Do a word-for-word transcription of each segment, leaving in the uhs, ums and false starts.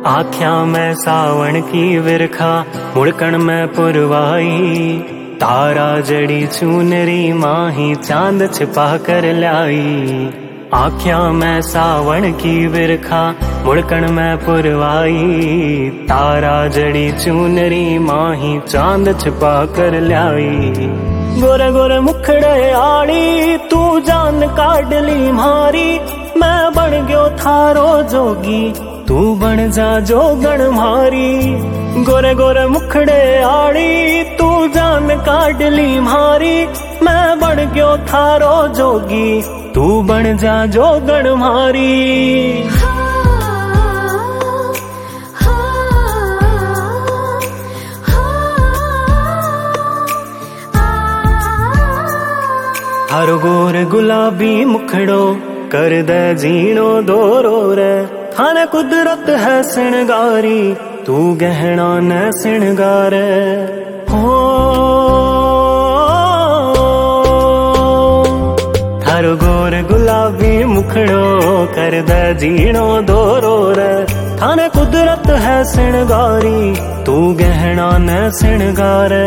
आख्या में सावण की विरखा मुड़कण में पुरवाई, तारा जड़ी चूनरी माही चांद छिपा कर लाई। आख्या में सावण की विरखा मुड़कण में पुरवाई, तारा जड़ी चूनरी माही चांद छिपा कर लाई। गोरे गोरे मुखड़े आड़ी तू जान काडली मारी, मैं बन गयो थारो जोगी तू बन जा जोगण मारी। गोरे गोरे मुखड़े आड़ी तू जान काडली मारी, मैं बन गयो थारो जोगी तू बन जा जोगण मारी। हर गोर गुलाबी मुखड़ो कर दे जीणो दोरो रे, थाने कुदरत है सिणगारी तू गहना न सिणगारे। हो हर गोर गुलाबी मुखड़ो कर दे जीणो दोरो रे, थाने कुदरत है सिणगारी तू गहना न सिणगारे।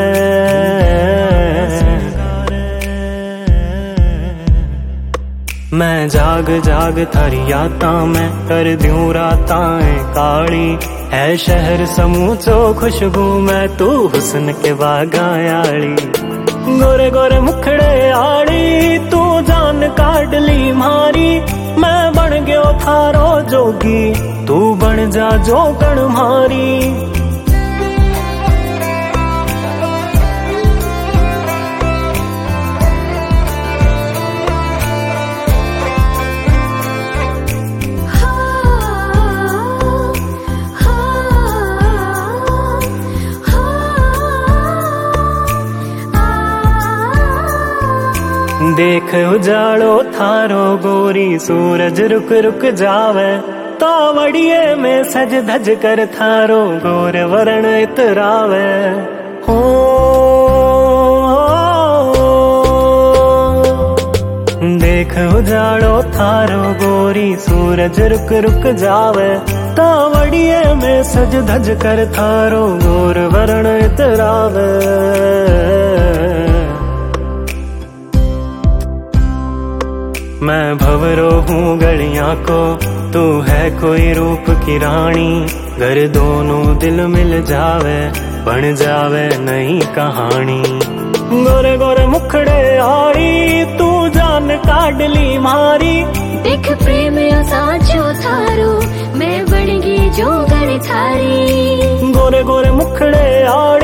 मैं जाग जाग थारी याता में कर दूं राताएं काली, है शहर समूचो खुशबू में तू हुस्न के बागायाली। गोरे गोरे मुखड़े आड़ी तू जान काडली मारी, मैं बन गयो थारो जोगी तू बन जा जोगण मारी। देख उजाड़ो थारो गोरी सूरज रुक रुक जावे, तावड़िए में सज धज कर थारो गोर वरण इतरावे। हो देख उजाड़ो थारो गोरी सूरज रुक रुक जावे, तावड़िए में सज धज कर थारो गोर वरण इतरावे। मैं भंवरो हूँ गलियां को तू है कोई रूप की रानी, घर दोनों दिल मिल जावे बन जावे नई कहानी। गोरे गोरे मुखड़े आड़ी तू जान काडली मारी, देख प्रेम साचो थारो मैं बन गई जोगण थारी। गोरे गोरे मुखड़े आड़ी